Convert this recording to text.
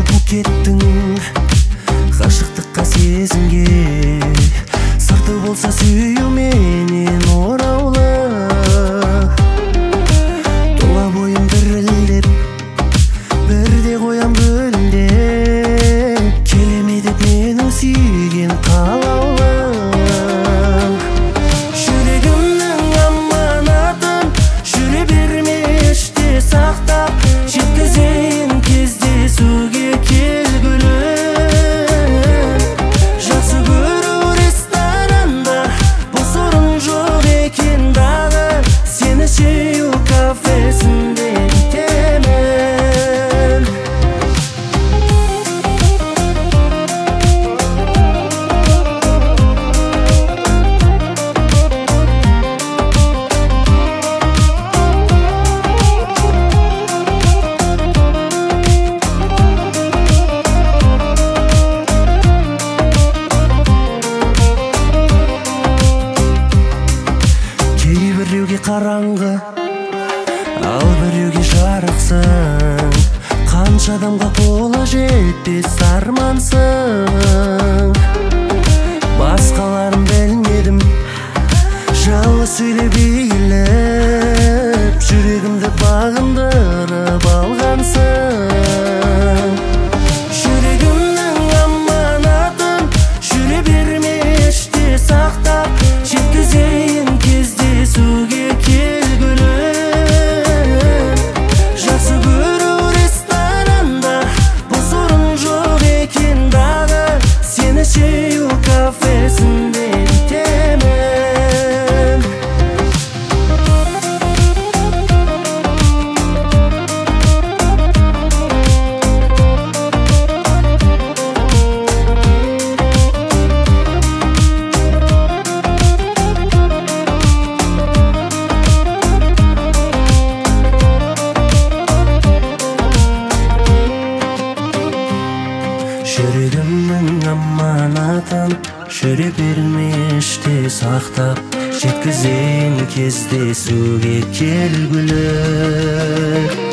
букеттің ғашықтыққа сезімге сырты болса сүю менен ораулы. Тұла бойым дірілдеп бірде қоям гүлдеп, келеме деп менің сүйген қалаулым. Жүрегімнің аманатын жүре берме іште сақтап, жеткізейін кездесуге келгүлім. Жақсы көру ресторанда бұл сұрын жоқ екен дағы, сені сүйу кафесінде итемін. Біреуге қараңғы, ал біреуге жарықсың. Қанша адамға қолы жетпес армансың. Басқаларын білмедім, жалғыз сөйлеп иіліп, жүрегімді бағындырып алғансың. Жүрегімнің аманатын жүре берме іште сақтап, жеткізейін кездесуге келгүлім. Жақсы көру ресторанда бұл сұрын жоқ екен дағы, сені сүйу кафесінде итемін. Жүрегімнің аманатын жүре берме іште сақтап, жеткізейін кездесуге келгүлім.